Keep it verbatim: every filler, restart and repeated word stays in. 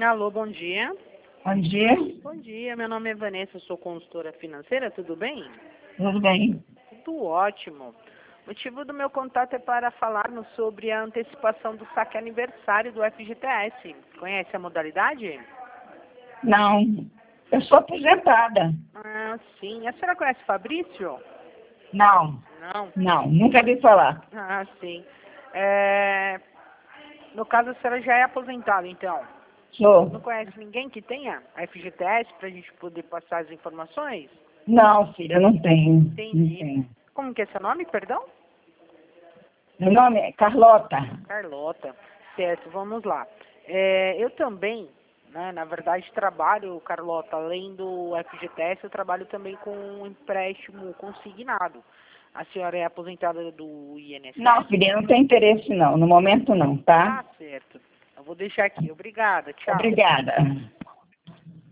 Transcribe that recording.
Alô, bom dia. Bom dia, Bom dia, meu nome é Vanessa, eu sou consultora financeira, tudo bem? tudo bem? Tudo ótimo. O motivo do meu contato é para falarmos sobre a antecipação do saque aniversário do F G T S. Conhece a modalidade? Não, eu sou aposentada. Ah, sim. A senhora conhece Fabrício? Não, Não. não, nunca vi falar. Ah, sim. É... No caso, a senhora já é aposentada, então. Não Sou. conhece ninguém que tenha a F G T S para a gente poder passar as informações? Não, filha, não tenho. Não Entendi. tenho. Como que é seu nome, perdão? Meu nome é Carlota. Carlota. Certo, vamos lá. É, eu também, né, na verdade, trabalho, Carlota, além do F G T S, eu trabalho também com um empréstimo consignado. A senhora é aposentada do Não, I N S S? filha, não tem interesse não, no momento não, tá? Tá certo. Eu vou deixar aqui. Obrigada. Tchau. Obrigada.